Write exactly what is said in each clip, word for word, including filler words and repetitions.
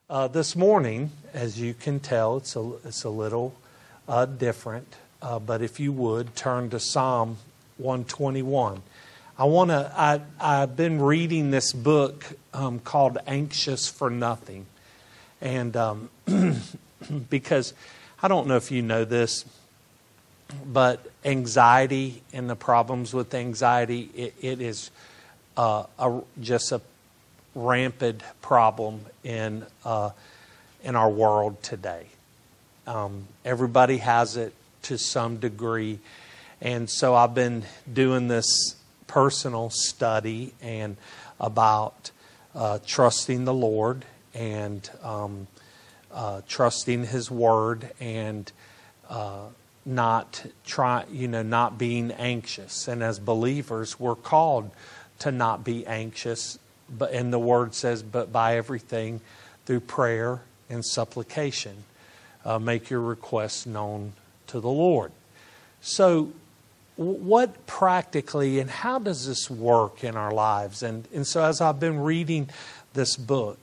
Uh, this morning, as you can tell, it's a, it's a little uh, different. Uh, but if you would, turn to Psalm one twenty-one. I want to. I I've been reading this book um, called "Anxious for Nothing," and um, because I don't know if you know this, but anxiety and the problems with anxiety, it, it is uh, a, just a rampant problem in uh, in our world today. Um, everybody has it to some degree, and so I've been doing this personal study and about uh, trusting the Lord and um, uh, trusting His Word and uh, not try, you know, not being anxious. And as believers, we're called to not be anxious. But and the Word says, but by everything through prayer and supplication, uh, make your requests known to the Lord. So, what practically and how does this work in our lives? And and so, as I've been reading this book,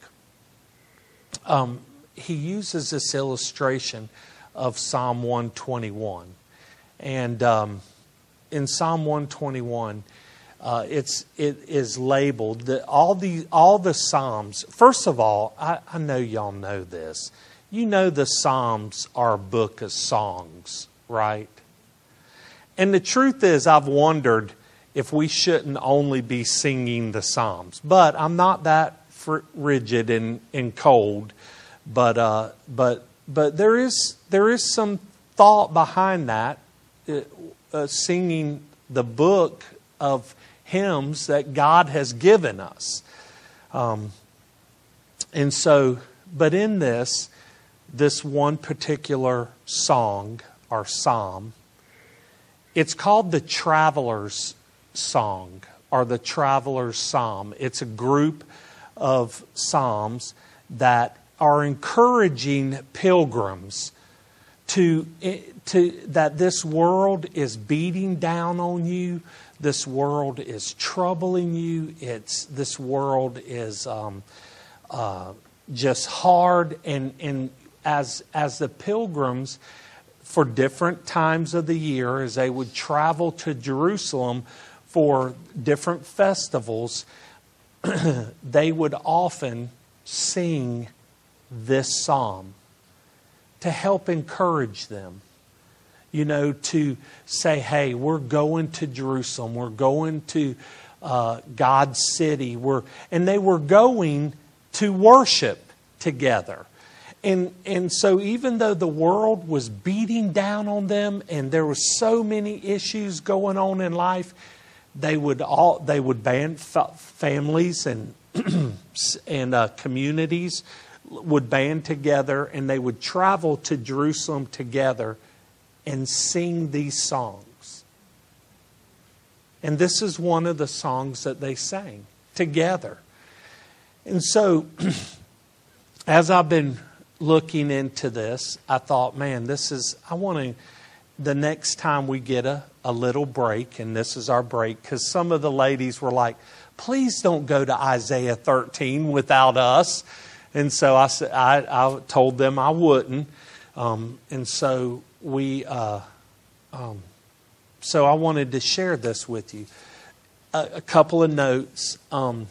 um, he uses this illustration of Psalm one twenty-one, and um, in Psalm one twenty-one. Uh, it's it is labeled that all the all the Psalms. First of all, I, I know y'all know this. You know the Psalms are a book of songs, right? And the truth is, I've wondered if we shouldn't only be singing the Psalms. But I'm not that fr- rigid and, and cold. But uh, but but there is there is some thought behind that. Uh, uh, singing the book of hymns that God has given us. Um, and so, but in this, this one particular song or psalm, it's called the Traveler's Song or the Traveler's Psalm. It's a group of psalms that are encouraging pilgrims to, to that this world is beating down on you. This world is troubling you. It's this world is um, uh, just hard, and and as as the pilgrims for different times of the year, as they would travel to Jerusalem for different festivals, they would often sing this psalm to help encourage them. You know, to say, hey, we're going to Jerusalem. We're going to uh, God's city. We're, and they were going to worship together. And, and so even though the world was beating down on them and there were so many issues going on in life, they would all they would band families and and uh, communities would band together, and they would travel to Jerusalem together and sing these songs. And this is one of the songs that they sang together. And so, as I've been looking into this, I thought, man, this is, I want to, the next time we get a, a little break, and this is our break, because some of the ladies were like, please don't go to Isaiah thirteen without us. And so I, I, I told them I wouldn't. Um, and so we, uh, um, so I wanted to share this with you. A, a couple of notes. Um,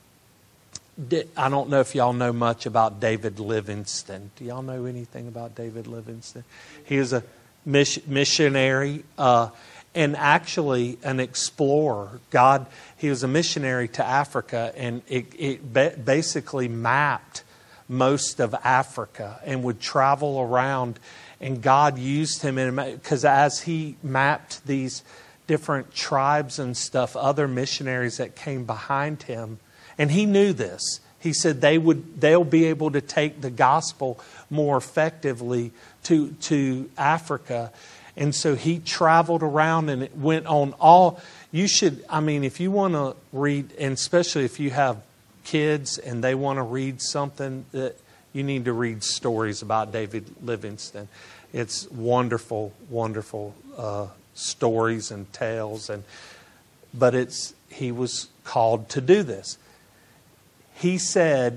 I don't know if y'all know much about David Livingstone. Do y'all know anything about David Livingstone? He is a missionary uh, and actually an explorer. God, he was a missionary to Africa, and it, it basically mapped most of Africa and would travel around. And God used him in, because as he mapped these different tribes and stuff, other missionaries that came behind him, and he knew this. He said they would, they'll be able to take the gospel more effectively to to Africa. And so he traveled around and it went on all. You should, I mean, if you want to read, and especially if you have kids and they want to read something, that you need to read stories about David Livingstone. It's wonderful, wonderful uh, stories and tales, and but it's he was called to do this. He said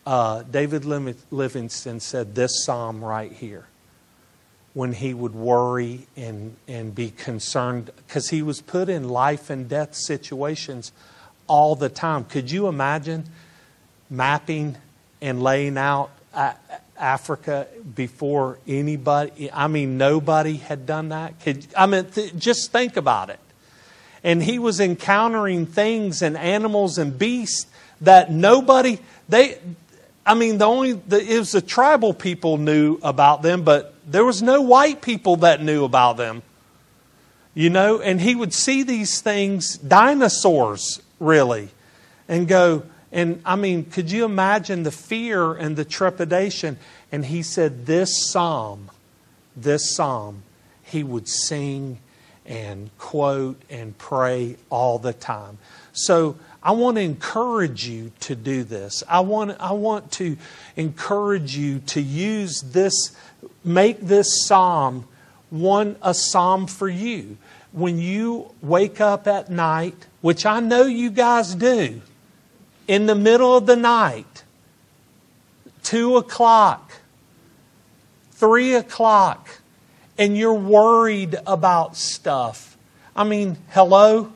uh, David Livingstone said this psalm right here when he would worry and, and be concerned, because he was put in life and death situations all the time. Could you imagine mapping and laying out Africa before anybody? I mean, nobody had done that. Could, I mean, th- just think about it. And he was encountering things and animals and beasts that nobody, they, I mean, the only, the, it was the tribal people knew about them, but there was no white people that knew about them. You know, and he would see these things, dinosaurs, really, and go, and I mean, could you imagine the fear and the trepidation? And he said this psalm, this psalm, he would sing and quote and pray all the time. So I want to encourage you to do this. I want, I want to encourage you to use this, make this psalm one a psalm for you. When you wake up at night, which I know you guys do, in the middle of the night, two o'clock, three o'clock, and you're worried about stuff. I mean, hello?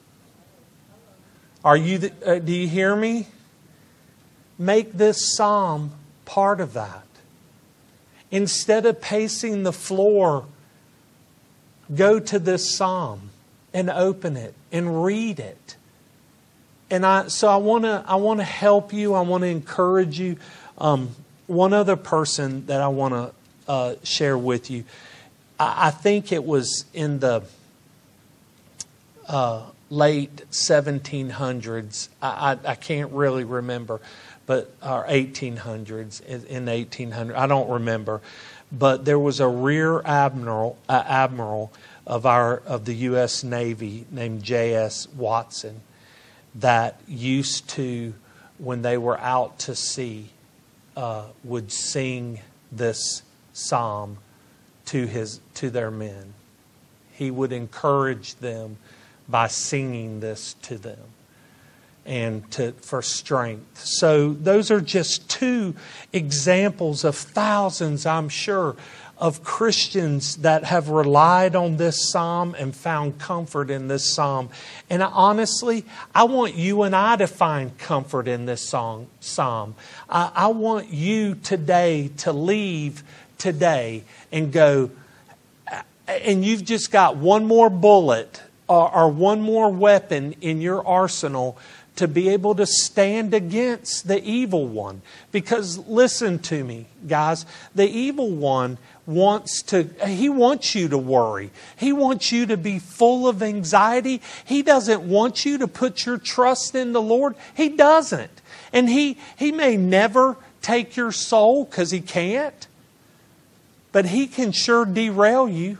Are you? The, uh, do you hear me? Make this psalm part of that. Instead of pacing the floor, go to this psalm and open it and read it. And I, so I want to, I want to help you. I want to encourage you. Um, one other person that I want to uh, share with you. I, I think it was in the uh, late seventeen hundreds. I, I, I can't really remember, but or eighteen hundreds in eighteen hundred. I don't remember, but there was a rear admiral, uh, admiral of our of the U S Navy named J S Watson that used to, when they were out to sea, uh, would sing this psalm to his to their men. He would encourage them by singing this to them and to for strength. So those are just two examples of thousands, I'm sure, of Christians that have relied on this psalm and found comfort in this psalm. And honestly, I want you and I to find comfort in this song, psalm. I, I want you today to leave today and go, and you've just got one more bullet or, or one more weapon in your arsenal to be able to stand against the evil one. Because listen to me, guys, the evil one wants to, he wants you to worry. He wants you to be full of anxiety. He doesn't want you to put your trust in the Lord. He doesn't. And he, he may never take your soul because he can't, but he can sure derail you.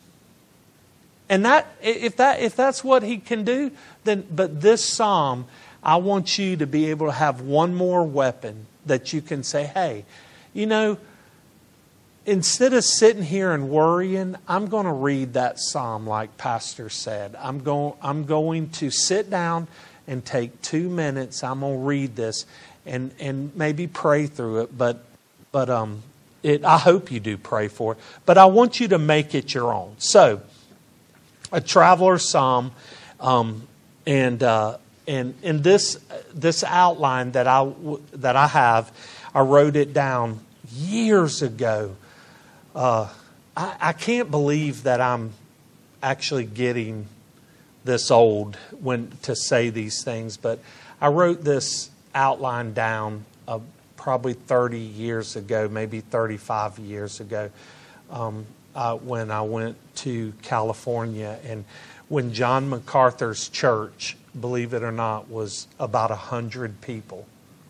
And that, if that, if that's what he can do, then, but this psalm, I want you to be able to have one more weapon that you can say, hey, you know, instead of sitting here and worrying, I'm going to read that psalm like Pastor said. I'm going, I'm going to sit down and take two minutes. I'm going to read this and, and maybe pray through it. But, but um, it, I hope you do pray for it. But I want you to make it your own. So, a traveler's psalm, um, and uh, and in this this outline that I that I have, I wrote it down years ago. Uh, I, I can't believe that I'm actually getting this old when to say these things, but I wrote this outline down uh, probably thirty years ago, maybe thirty-five years ago. Um, Uh, when I went to California, and when John MacArthur's church, believe it or not, was about a hundred people.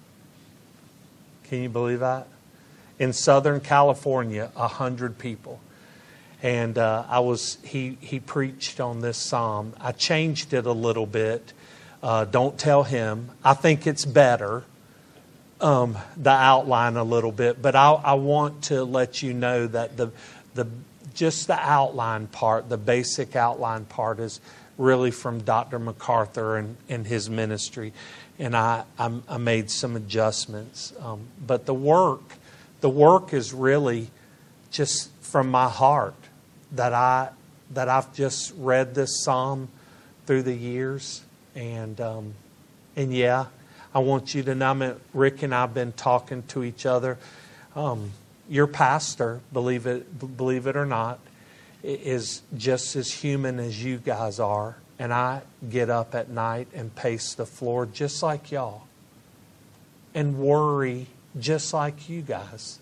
Can you believe that? In Southern California, a hundred people. And uh, I was he he preached on this psalm. I changed it a little bit. Uh, don't tell him. I think it's better. Um, the outline a little bit, but I, I want to let you know that the the just the outline part, the basic outline part, is really from Doctor MacArthur and, and his ministry. and I, I, I made some adjustments. Um, but the work, the work is really just from my heart that I that I've just read this psalm through the years, and um, and yeah, I want you to know that Rick and I've been talking to each other. Um, your pastor, believe it believe it or not, is just as human as you guys are. And I get up at night and pace the floor just like y'all. And worry just like you guys.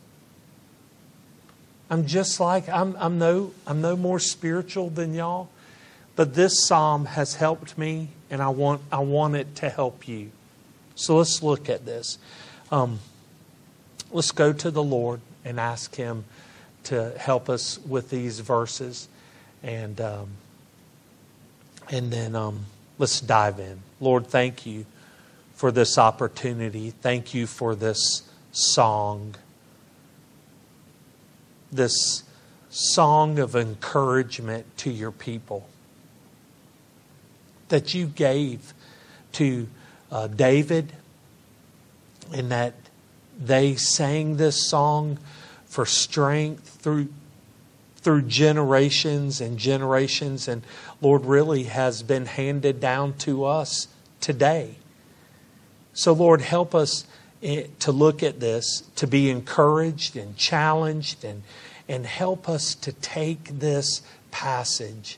I'm just like, I'm, I'm, no, I'm no more spiritual than y'all. But this psalm has helped me, and I want, I want it to help you. So let's look at this. Um, let's go to the Lord and ask Him to help us with these verses. And um, and then um, let's dive in. Lord, thank you for this opportunity. Thank you for this song. This song of encouragement to your people that you gave to uh, David, and that they sang this song for strength through through generations and generations, and Lord, really has been handed down to us today. So Lord, help us to look at this, to be encouraged and challenged, and, and help us to take this passage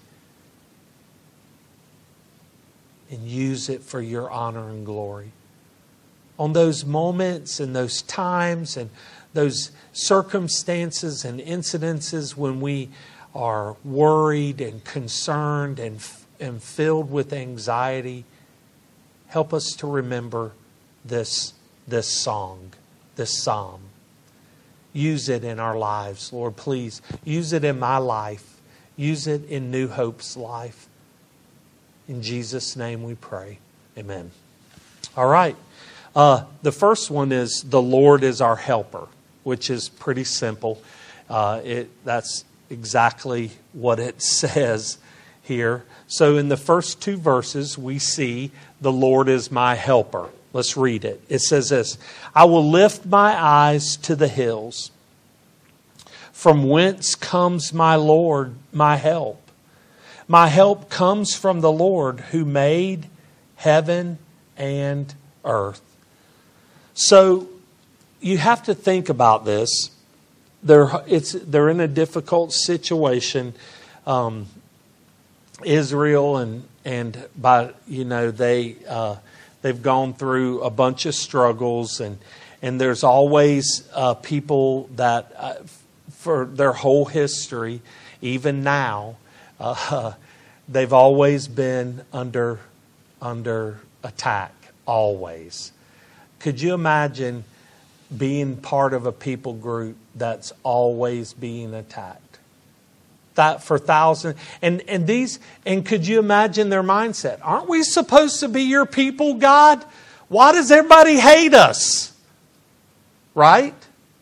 and use it for your honor and glory. On those moments and those times and those circumstances and incidences when we are worried and concerned and, and filled with anxiety, help us to remember this, this song, this psalm. Use it in our lives, Lord, please. Use it in my life. Use it in New Hope's life. In Jesus' name we pray. Amen. All right. Uh, the first one is, the Lord is our helper, which is pretty simple. Uh, it that's exactly what it says here. So in the first two verses, we see the Lord is my helper. Let's read it. It says this: I will lift my eyes to the hills. From whence comes my Lord, my help? My help comes from the Lord who made heaven and earth. So you have to think about this. They're, it's, they're in a difficult situation. Um, Israel and and by you know they uh, they've gone through a bunch of struggles, and and there's always uh, people that uh, for their whole history, even now, uh, they've always been under under attack. Always. Could you imagine being part of a people group that's always being attacked? That for thousands. And, and these, and could you imagine their mindset? Aren't we supposed to be your people, God? Why does everybody hate us? Right?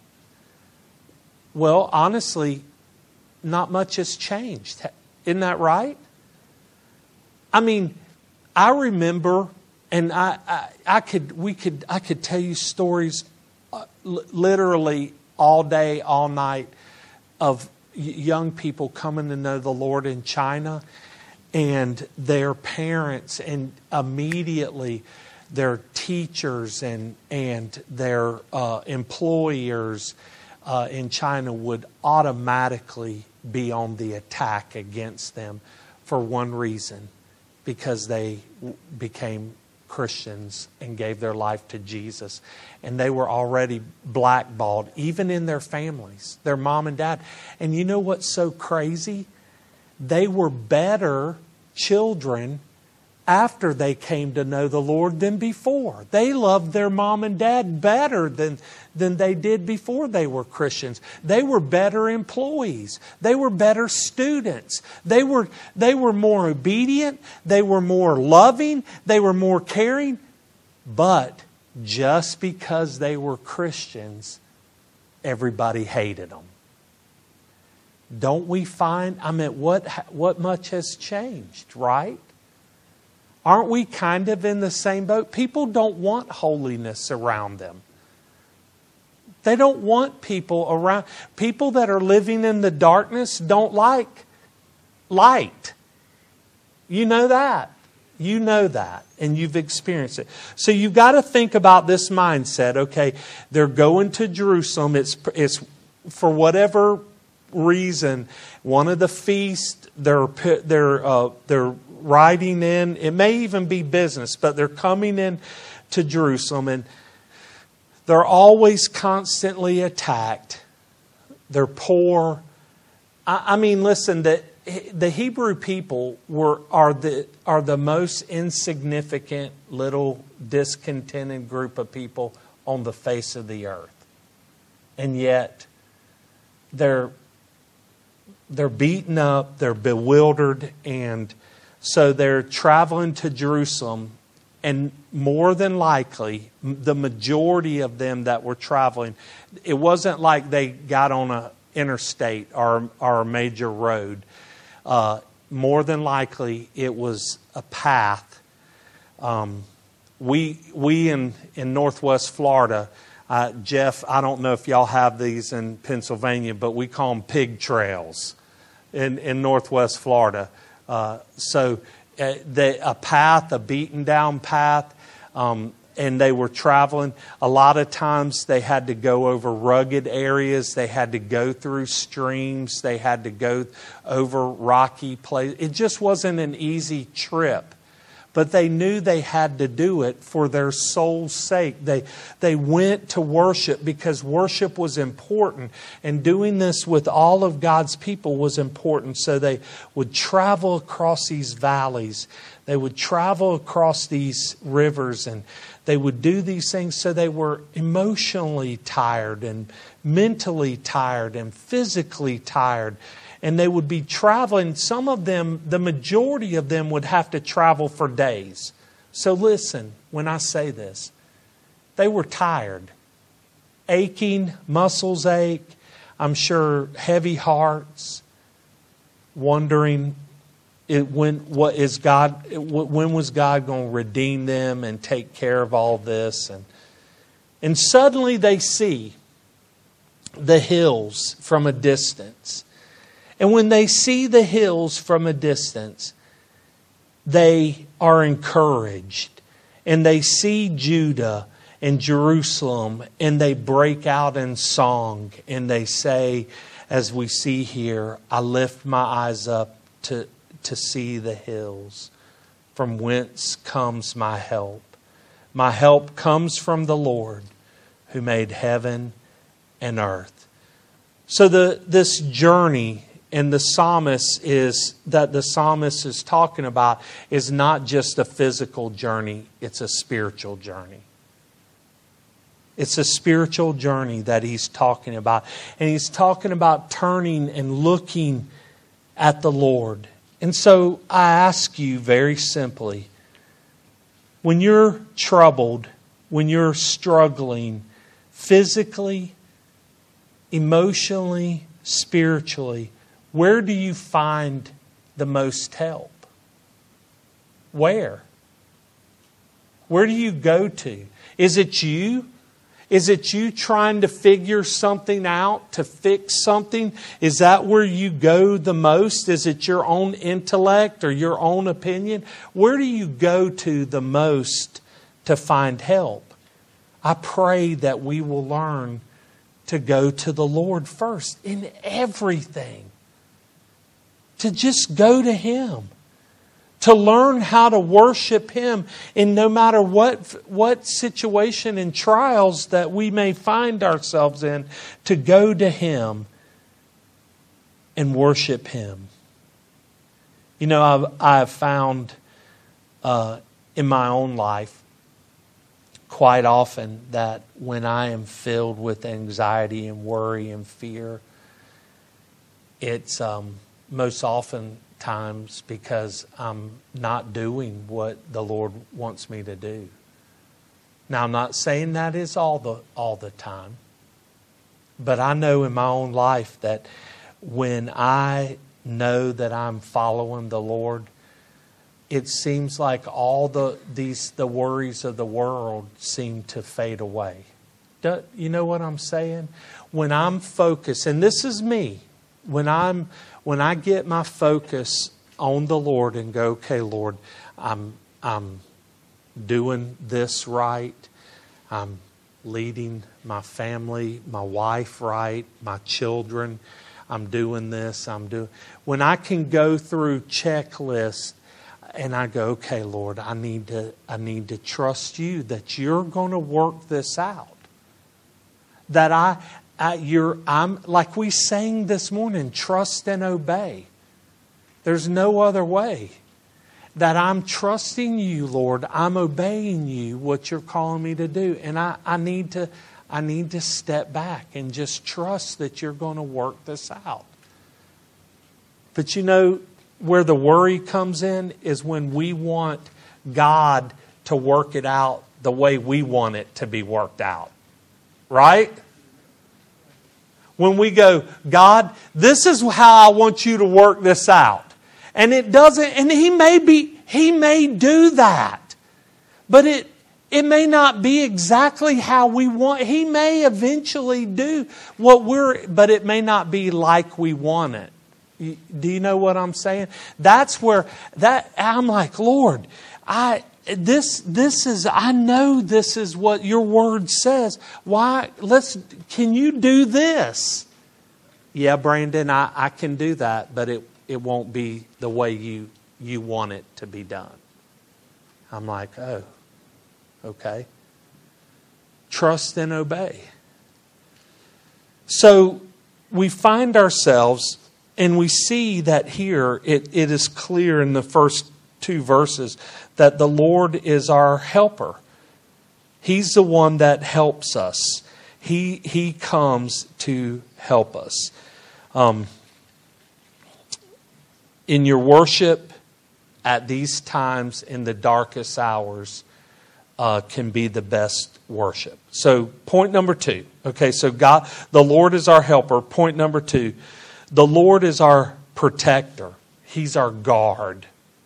Well, honestly, not much has changed. Isn't that right? I mean, I remember, and I, I, I could, we could, I could tell you stories uh, l- literally all day, all night of young people coming to know the Lord in China, and their parents, and immediately their teachers and and their uh, employers uh, in China would automatically be on the attack against them for one reason: because they became Christians and gave their life to Jesus. And they were already blackballed, even in their families, their mom and dad. And you know what's so crazy? They were better children after they came to know the Lord than before. They loved their mom and dad better than, than they did before they were Christians. They were better employees. They were better students. They were, they were more obedient. They were more loving. They were more caring. But just because they were Christians, everybody hated them. Don't we find, I mean, what, what much has changed, right? Aren't we kind of in the same boat? People don't want holiness around them. They don't want people around. People that are living in the darkness don't like light. You know that. You know that. And you've experienced it. So you've got to think about this mindset. Okay, they're going to Jerusalem. It's, it's for whatever reason, one of the feasts, they're, they're, uh, they're riding in. It may even be business, but they're coming in to Jerusalem, and they're always constantly attacked. They're poor. I, I mean, listen, the, the Hebrew people were are the are the most insignificant little discontented group of people on the face of the earth, and yet they're they're beaten up, they're bewildered, and so they're traveling to Jerusalem. And more than likely, the majority of them that were traveling, it wasn't like they got on a interstate or, or a major road. Uh, more than likely, it was a path. Um, we we in, in Northwest Florida, uh, Jeff, I don't know if y'all have these in Pennsylvania, but we call them pig trails in, in Northwest Florida. Uh, so... Uh, they, a path, a beaten down path, um, and they were traveling. A lot of times they had to go over rugged areas. They had to go through streams. They had to go over rocky places. It just wasn't an easy trip. But they knew they had to do it for their soul's sake. They, they went to worship because worship was important. And doing this with all of God's people was important. So they would travel across these valleys. They would travel across these rivers. And they would do these things so they were emotionally tired and mentally tired and physically tired. And they would be traveling. Some of them, the majority of them would have to travel for days. So listen, when I say this, they were tired. Aching, muscles ache. I'm sure heavy hearts. Wondering it, when, what is God, when was God going to redeem them and take care of all this? And, and suddenly they see the hills from a distance. And when they see the hills from a distance, they are encouraged. And they see Judah and Jerusalem, and they break out in song. And they say, as we see here, I lift my eyes up to, to see the hills. From whence comes my help? My help comes from the Lord who made heaven and earth. So the this journey... And the psalmist is that the psalmist is talking about is not just a physical journey, it's a spiritual journey. It's a spiritual journey that he's talking about. And he's talking about turning and looking at the Lord. And so I ask you very simply, when you're troubled, when you're struggling physically, emotionally, spiritually, where do you find the most help? Where? Where do you go to? Is it you? Is it you trying to figure something out, to fix something? Is that where you go the most? Is it your own intellect or your own opinion? Where do you go to the most to find help? I pray that we will learn to go to the Lord first in everything. To just go to Him. To learn how to worship Him in no matter what, what situation and trials that we may find ourselves in. To go to Him and worship Him. You know, I've, I've found uh, in my own life quite often that when I am filled with anxiety and worry and fear, it's... Um, most often times because I'm not doing what the Lord wants me to do. Now, I'm not saying that is all the all the time, but I know in my own life that when I know that I'm following the Lord, it seems like all the these the worries of the world seem to fade away. Do, you know what I'm saying? When I'm focused, and this is me, when I'm when I get my focus on the Lord and go, okay, Lord, I'm I'm doing this right. I'm leading my family, my wife right, my children. I'm doing this. I'm doing. When I can go through checklists and I go, okay, Lord, I need to I need to trust you that you're going to work this out. That I, I you're I'm like we sang this morning, trust and obey. There's no other way. That I'm trusting you, Lord. I'm obeying you, what you're calling me to do. And I, I need to I need to step back and just trust that you're going to work this out. But you know, where the worry comes in is when we want God to work it out the way we want it to be worked out. Right? When we go, God, this is how I want you to work this out. And it doesn't, and he may be, he may do that. But it it may not be exactly how we want. He may eventually do what we're, but it may not be like we want it. Do you know what I'm saying? That's where that I'm like, Lord, I this this is I know this is what your word says. Why let's can you do this? Yeah, Brandon, I, I can do that, but it it won't be the way you you want it to be done. I'm like, oh, okay. Trust and obey. So we find ourselves, and we see that here it, it is clear in the first two verses that the Lord is our helper. He's the one that helps us. He He comes to help us. Um, in your worship at these times in the darkest hours uh, can be the best worship. So point number two. Okay, so God, the Lord is our helper. Point number two. The Lord is our protector. He's our guard.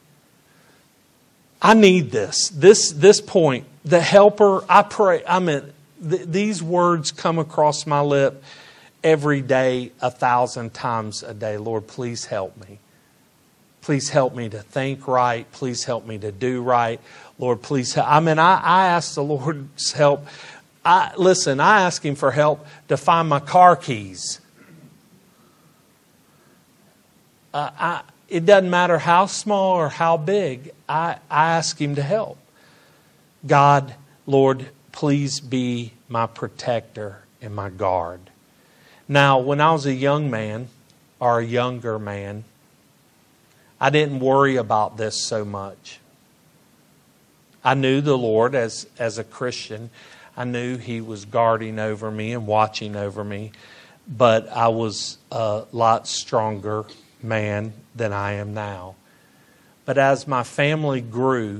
I need this. This this point. The helper, I pray, I mean, th- these words come across my lip every day, a thousand times a day. Lord, please help me. Please help me to think right. Please help me to do right. Lord, please help. I mean, I, I ask the Lord's help. I listen, I ask Him for help to find my car keys. Uh, I, it doesn't matter how small or how big. I, I ask Him to help. God, Lord, please be my protector and my guard. Now, when I was a young man or a younger man, I didn't worry about this so much. I knew the Lord as, as a Christian. I knew He was guarding over me and watching over me. But I was a lot stronger man than I am now. But as my family grew,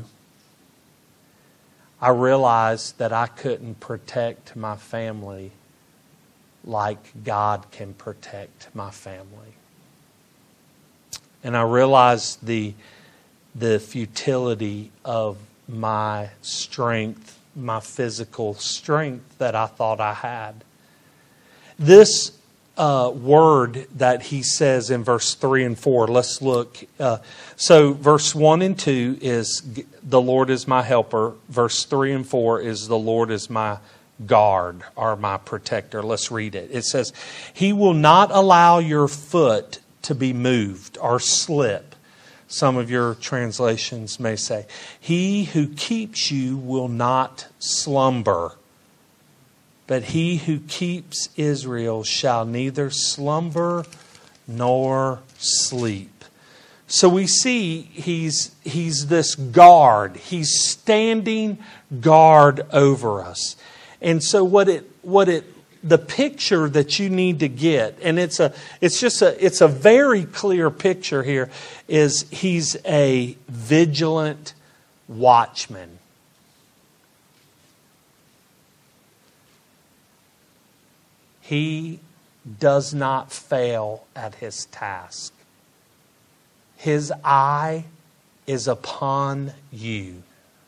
I realized that I couldn't protect my family like God can protect my family. And I realized the the futility of my strength, my physical strength that I thought I had. This uh, word that he says in verse three and four, let's look. Uh, so verse one and two is the Lord is my helper. Verse three and four is the Lord is my guard or my protector. Let's read it. It says, He will not allow your foot to be moved or slip. Some of your translations may say, He who keeps you will not slumber. But he who keeps Israel shall neither slumber nor sleep. So we see he's he's this guard. He's standing guard over us. And so what it what it the picture that you need to get, and it's a it's just a it's a very clear picture here, is he's a vigilant watchman. He does not fail at his task. His eye is upon you.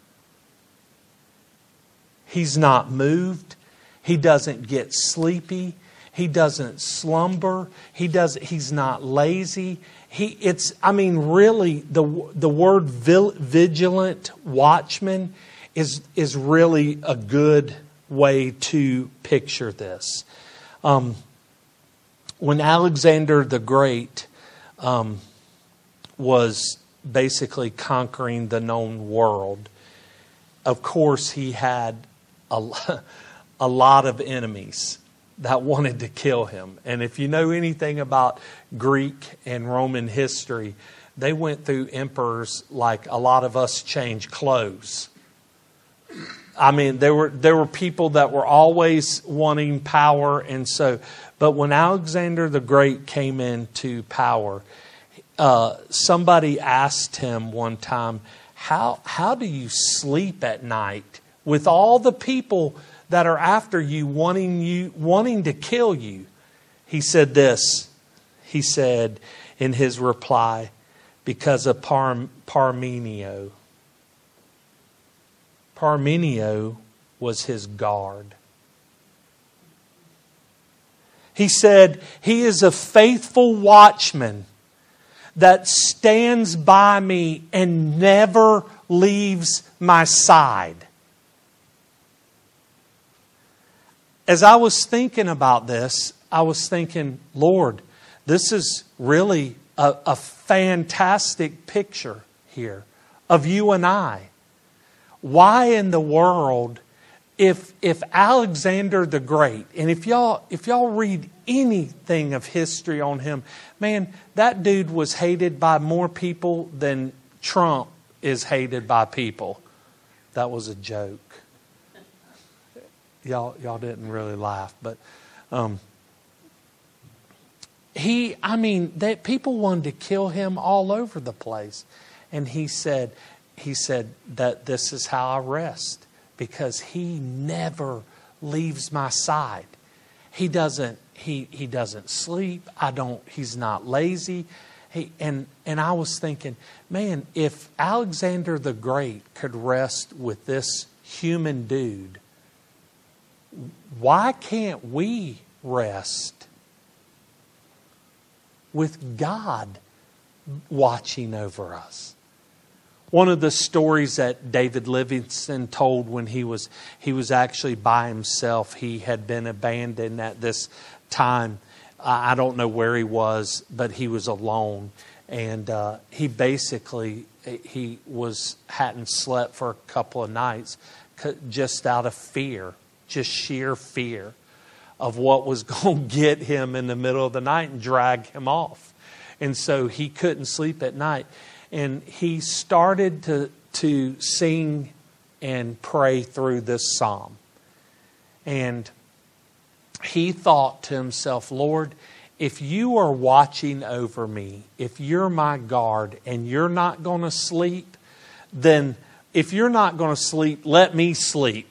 He's not moved. He doesn't get sleepy. He doesn't slumber. He does. He's not lazy. He. It's. I mean, really, the the word vigilant watchman is is really a good way to picture this. Um, when Alexander the Great um, was basically conquering the known world, of course, he had a, a lot of enemies that wanted to kill him. And if you know anything about Greek and Roman history, they went through emperors like a lot of us change clothes. I mean, there were there were people that were always wanting power, and so. But when Alexander the Great came into power, uh, somebody asked him one time, "How how do you sleep at night with all the people that are after you, wanting you wanting to kill you?" He said this. He said in his reply, "Because of Par- Parmenio." Parmenio was his guard. He said, he is a faithful watchman that stands by me and never leaves my side. As I was thinking about this, I was thinking, Lord, this is really a, a fantastic picture here of you and I. Why in the world, if if Alexander the Great, and if y'all if y'all read anything of history on him, man, that dude was hated by more people than Trump is hated by people. That was a joke. Y'all y'all didn't really laugh, but um, he, I mean, that people wanted to kill him all over the place, and he said. He said that this is how I rest, because he never leaves my side. He doesn't. He he doesn't sleep. I don't. He's not lazy. He and and I was thinking, man, if Alexander the Great could rest with this human dude, why can't we rest with God watching over us? One of the stories that David Livingstone told when he was he was actually by himself. He had been abandoned at this time. I don't know where he was, but he was alone, and uh, he basically he was hadn't slept for a couple of nights, just out of fear, just sheer fear of what was going to get him in the middle of the night and drag him off, and so he couldn't sleep at night. And he started to to sing and pray through this psalm. And he thought to himself, Lord, if you are watching over me, if you're my guard and you're not going to sleep, then if you're not going to sleep, let me sleep.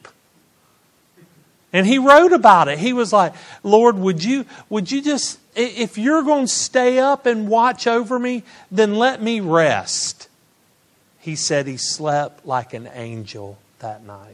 And he wrote about it. He was like, Lord, would you would you just, if you're going to stay up and watch over me, then let me rest. He said he slept like an angel that night.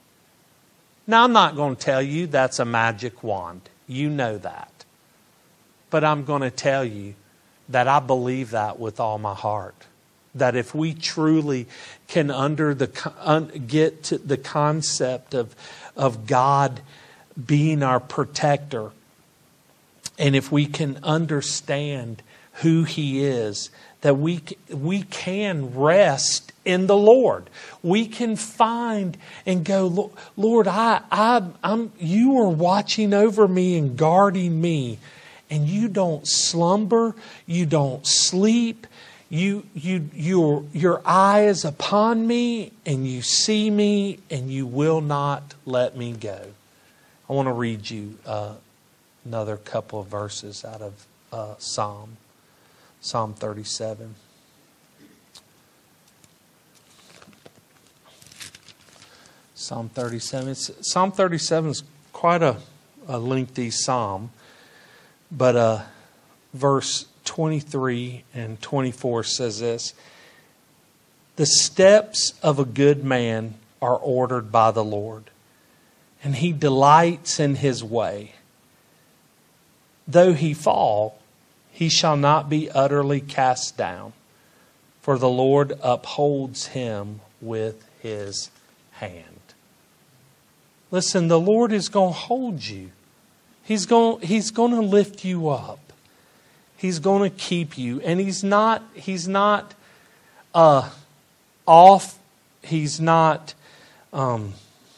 Now, I'm not going to tell you that's a magic wand. You know that. But I'm going to tell you that I believe that with all my heart. That if we truly can under the un, get to the concept of of God being our protector, and if we can understand who He is, that we we can rest in the Lord. We can find and go, Lord, I I I'm you are watching over me and guarding me, and you don't slumber, you don't sleep. You, you, your, your eye is upon me, and you see me, and you will not let me go. I want to read you uh, another couple of verses out of uh, Psalm, Psalm thirty-seven. Psalm thirty-seven. It's, Psalm thirty-seven is quite a, a lengthy psalm, but uh, verse twenty-three and twenty-four says this. The steps of a good man are ordered by the Lord, and He delights in his way. Though he fall, he shall not be utterly cast down, for the Lord upholds him with His hand. Listen, the Lord is going to hold you. He's going, He's going to lift you up. He's going to keep you. And He's not, He's not uh, off. He's not um,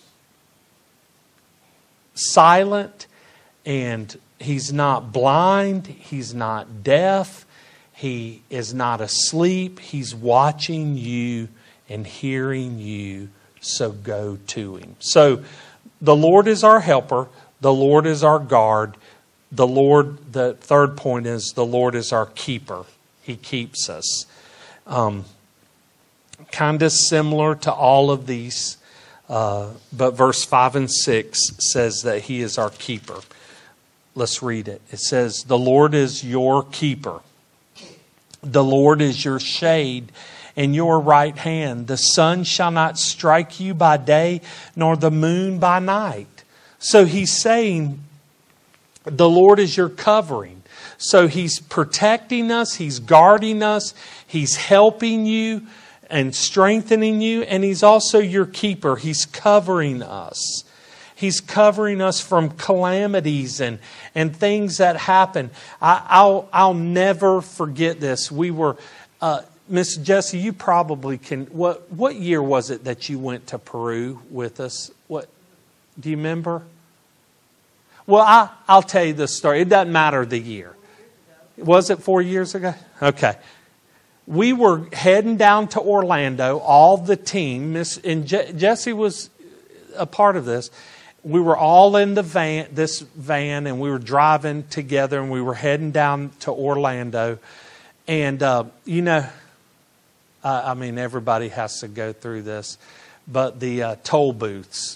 silent. And He's not blind. He's not deaf. He is not asleep. He's watching you and hearing you. So go to Him. So the Lord is our helper. The Lord is our guard. The Lord, the third point is the Lord is our keeper. He keeps us. Um, kind of similar to all of these. Uh, but verse five and six says that He is our keeper. Let's read it. It says, the Lord is your keeper. The Lord is your shade and your right hand. The sun shall not strike you by day, nor the moon by night. So He's saying, the Lord is your covering. So He's protecting us. He's guarding us. He's helping you and strengthening you. And He's also your keeper. He's covering us. He's covering us from calamities and, and things that happen. I, I'll, I'll never forget this. We were, uh, Miss Jessie, you probably can, what, what year was it that you went to Peru with us? What, do you remember? Well, I, I'll tell you the story. It doesn't matter the year. Was it four years ago? Okay. We were heading down to Orlando, all the team, Miss and Je- Jessie was a part of this. We were all in the van, this van, and we were driving together, and we were heading down to Orlando. And, uh, you know, uh, I mean, everybody has to go through this, but the uh, toll booths.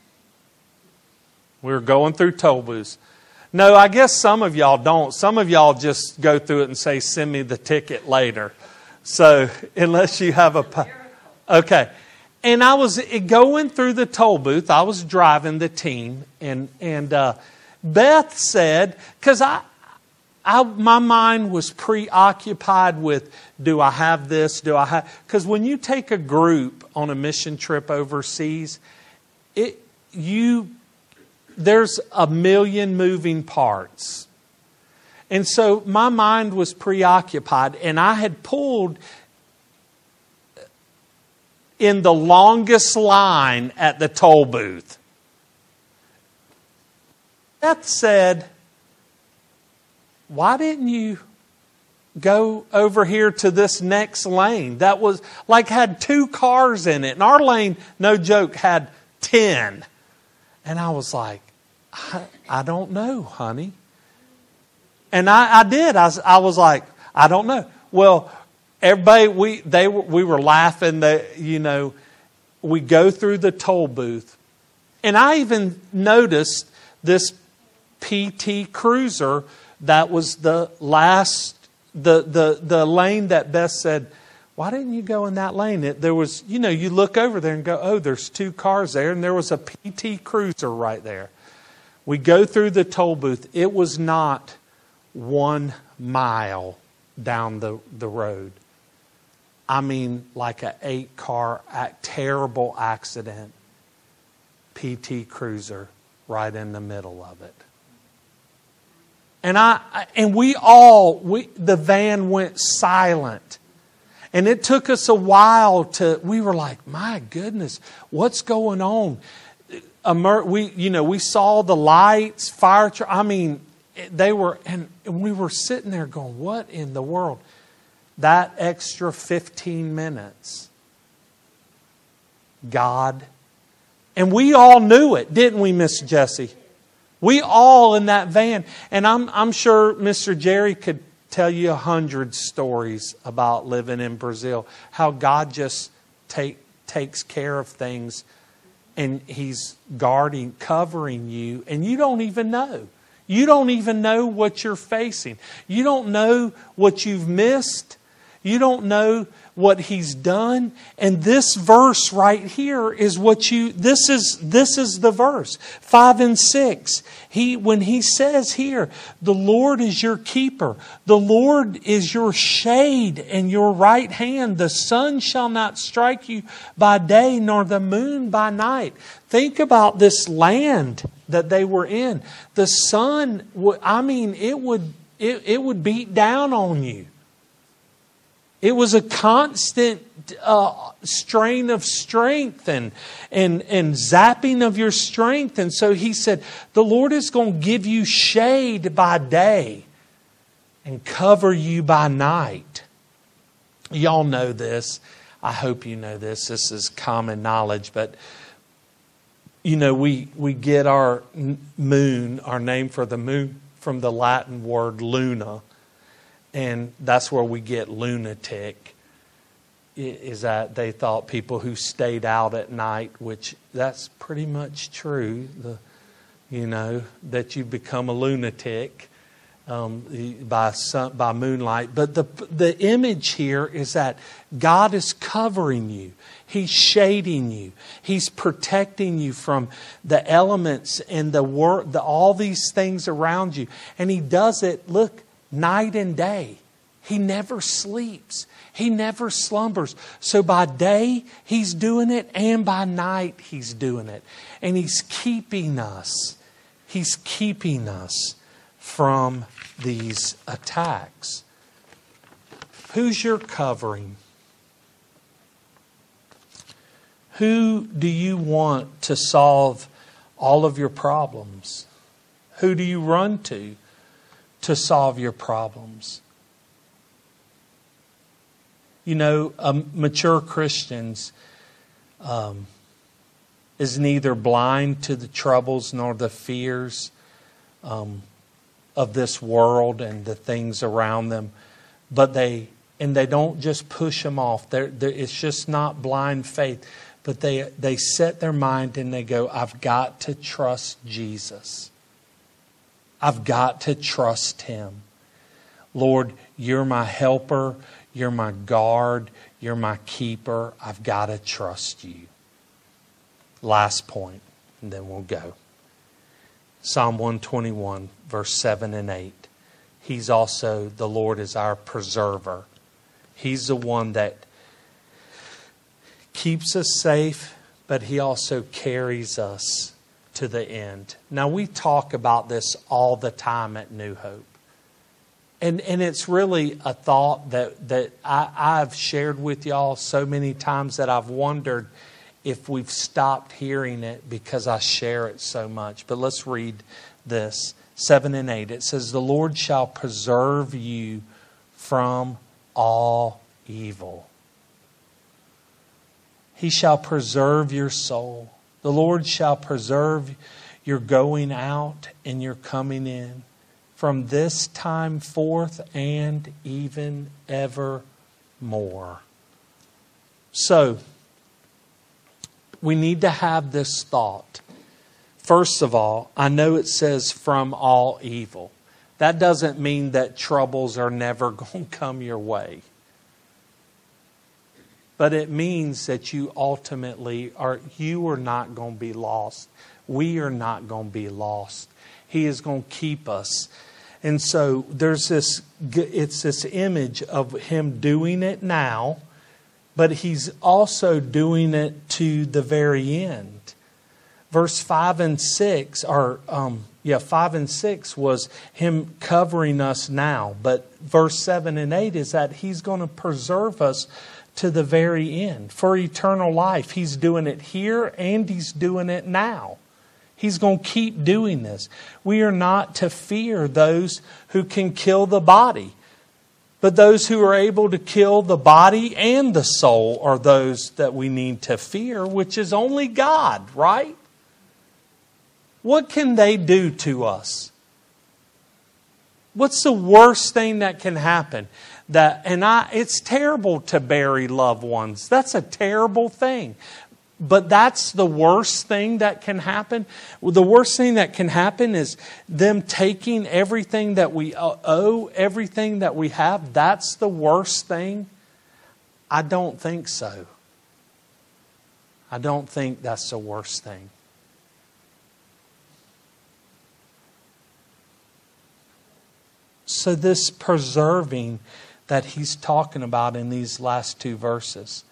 We were going through toll booths. No, I guess some of y'all don't. Some of y'all just go through it and say, send me the ticket later. So, unless you have a... Okay. And I was going through the toll booth. I was driving the team. And and uh, Beth said, because I, I, my mind was preoccupied with, do I have this? Do I have... Because when you take a group on a mission trip overseas, it you there's a million moving parts. And so my mind was preoccupied. And I had pulled in the longest line at the toll booth. Beth said, why didn't you go over here to this next lane? That was like had two cars in it. And our lane, no joke, had ten. And I was like, I, I don't know, honey. And I, I did. I, I was like, I don't know. Well, everybody, we they were, we were laughing that, you know, we go through the toll booth. And I even noticed this P T Cruiser that was the last, the, the, the lane that Beth said, why didn't you go in that lane? It, there was, you know, you look over there and go, oh, there's two cars there. And there was a P T Cruiser right there. We go through the toll booth. It was not one mile down the, the road. I mean, like an eight car, terrible accident. P T Cruiser right in the middle of it. And I and we all, we the van went silent. And it took us a while to, we were like, my goodness, what's going on? Emer, we, you know, we saw the lights, fire truck. I mean, they were, and we were sitting there going, what in the world? That extra fifteen minutes. God. And we all knew it, didn't we, Miss Jessie? We all in that van. And I'm, I'm sure Mister Jerry could tell you a hundred stories about living in Brazil. How God just take, takes care of things. And He's guarding, covering you. And you don't even know. You don't even know what you're facing. You don't know what you've missed. You don't know what He's done. And this verse right here is what you, this is, this is the verse. Five and six. He, when He says here, the Lord is your keeper. The Lord is your shade and your right hand. The sun shall not strike you by day, nor the moon by night. Think about this land that they were in. The sun, I mean, it would, it, it would beat down on you. It was a constant uh, strain of strength and, and, and zapping of your strength. And so He said, the Lord is going to give you shade by day and cover you by night. Y'all know this. I hope you know this. This is common knowledge. But, you know, we, we get our moon, our name for the moon, from the Latin word luna. And that's where we get lunatic, is that they thought people who stayed out at night, which that's pretty much true, the, you know, that you become a lunatic um, by sun, by moonlight. But the the image here is that God is covering you. He's shading you. He's protecting you from the elements and the, wor- the all these things around you. And He does it, look, night and day. He never sleeps. He never slumbers. So by day, He's doing it, and by night, He's doing it. And He's keeping us. He's keeping us from these attacks. Who's your covering? Who do you want to solve all of your problems? Who do you run to to solve your problems? You know, um, mature Christians um, is neither blind to the troubles nor the fears um, of this world and the things around them, but they and they don't just push them off. They're, they're, it's just not blind faith, but they they set their mind and they go, "I've got to trust Jesus. I've got to trust Him. Lord, You're my helper. You're my guard. You're my keeper. I've got to trust You." Last point, and then we'll go. Psalm one twenty-one, verse seven and eight. He's also, the Lord is our preserver. He's the one that keeps us safe, but He also carries us to the end. Now, we talk about this all the time at New Hope. And and it's really a thought that, that I, I've shared with y'all so many times that I've wondered if we've stopped hearing it because I share it so much. But let's read this, seven and eight. It says, "The Lord shall preserve you from all evil. He shall preserve your soul. The Lord shall preserve your going out and your coming in, from this time forth and even evermore." So, we need to have this thought. First of all, I know it says from all evil. That doesn't mean that troubles are never going to come your way. But it means that you ultimately are, you are not going to be lost. We are not going to be lost. He is going to keep us. And so there's this, it's this image of Him doing it now, but He's also doing it to the very end. Verse five and six are, um, yeah, five and six was Him covering us now. But verse seven and eight is that He's going to preserve us to the very end for eternal life. He's doing it here and He's doing it now. He's going to keep doing this. We are not to fear those who can kill the body, but those who are able to kill the body and the soul are those that we need to fear, which is only God, right? What can they do to us? What's the worst thing that can happen? That and I it's terrible to bury loved ones. That's a terrible thing. but that's the worst thing that can happen. The worst thing that can happen is them taking everything that we owe, everything that we have. That's the worst thing. I don't think so. I don't think that's the worst thing. So this preserving that he's talking about in these last two verses,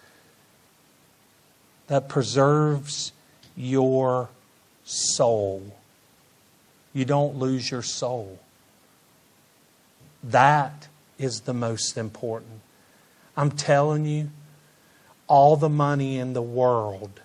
that preserves your soul. You don't lose your soul. That is the most important. I'm telling you, all the money in the world,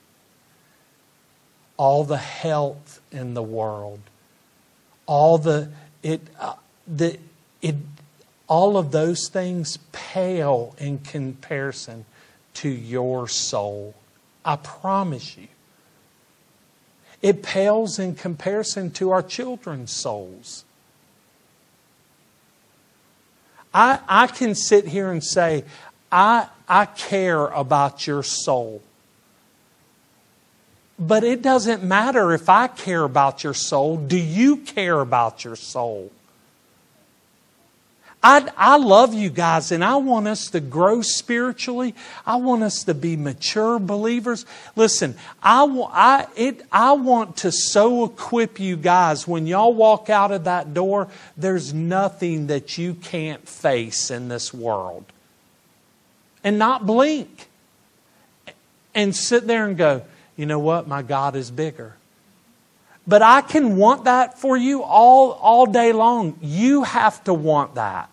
all the health in the world, all the it uh, the it all of those things pale in comparison to your soul. I promise you. It pales in comparison to our children's souls. I, I can sit here and say, I, I care about your soul. But it doesn't matter if I care about your soul. Do you care about your soul? I, I love you guys, and I want us to grow spiritually. I want us to be mature believers. Listen, I, I, it, I want to so equip you guys. When y'all walk out of that door, there's nothing that you can't face in this world. And not blink. And sit there and go, you know what? My God is bigger. But I can want that for you all, all day long. You have to want that.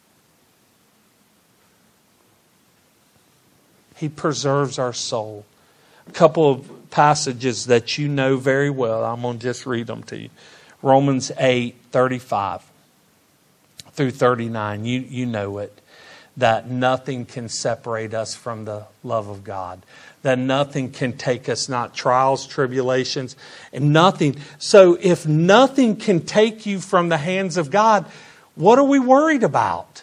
He preserves our soul. A couple of passages that you know very well. I'm going to just read them to you. Romans eight, thirty-five through thirty-nine. You, you know it. That nothing can separate us from the love of God. That nothing can take us, not trials, tribulations, and nothing. So if nothing can take you from the hands of God, what are we worried about?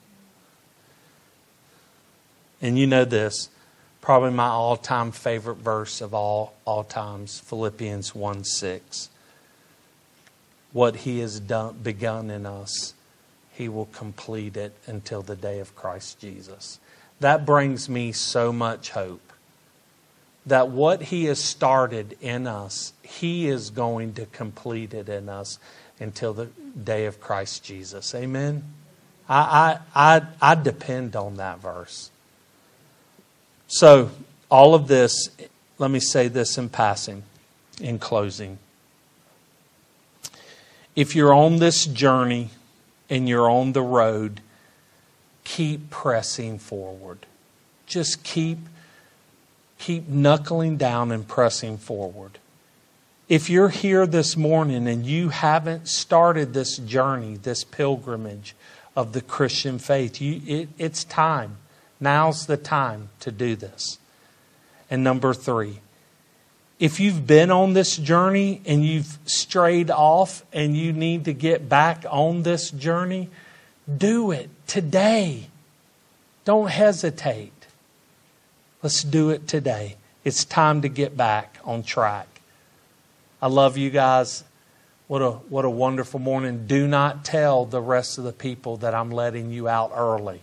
And you know this, probably my all-time favorite verse of all, all times, Philippians one six. What He has done, begun in us, He will complete it until the day of Christ Jesus. That brings me so much hope. That what He has started in us, He is going to complete it in us until the day of Christ Jesus. Amen? I, I, I, I depend on that verse. So, all of this, let me say this in passing, in closing. If you're on this journey and you're on the road, keep pressing forward. Just keep Keep knuckling down and pressing forward. If you're here this morning and you haven't started this journey, this pilgrimage of the Christian faith, you, it, it's time. Now's the time to do this. And number three, if you've been on this journey and you've strayed off and you need to get back on this journey, do it today. Don't hesitate. Let's do it today. It's time to get back on track. I love you guys. What a what a wonderful morning. Do not tell the rest of the people that I'm letting you out early.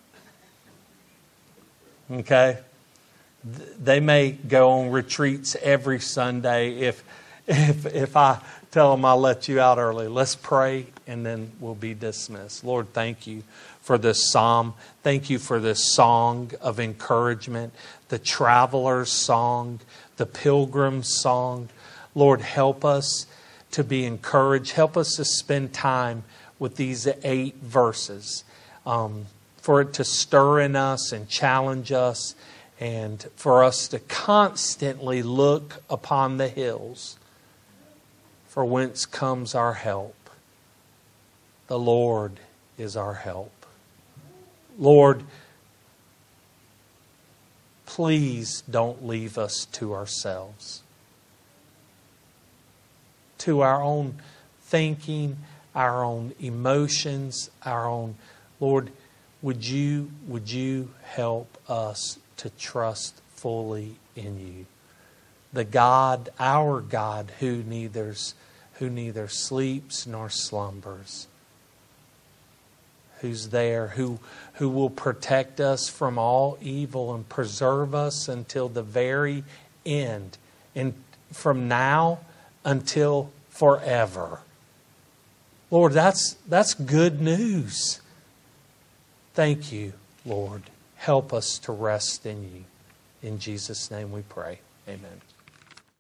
Okay? They may go on retreats every Sunday if if if I tell them I'll let you out early. Let's pray and then we'll be dismissed. Lord, thank you for this psalm. Thank you for this song of encouragement, the traveler's song, the pilgrim's song. Lord, help us to be encouraged. Help us to spend time with these eight verses, um, for it to stir in us and challenge us, and for us to constantly look upon the hills, for whence comes our help. The Lord is our help. Lord, please don't leave us to ourselves, to our own thinking, our own emotions, our own. Lord, would you, would you help us to trust fully in you? the God, our God, who neither, who neither sleeps nor slumbers, who's there, who, who will protect us from all evil and preserve us until the very end, and from now until forever. Lord, that's, that's good news. Thank you, Lord. Help us to rest in you. In Jesus' name we pray. Amen.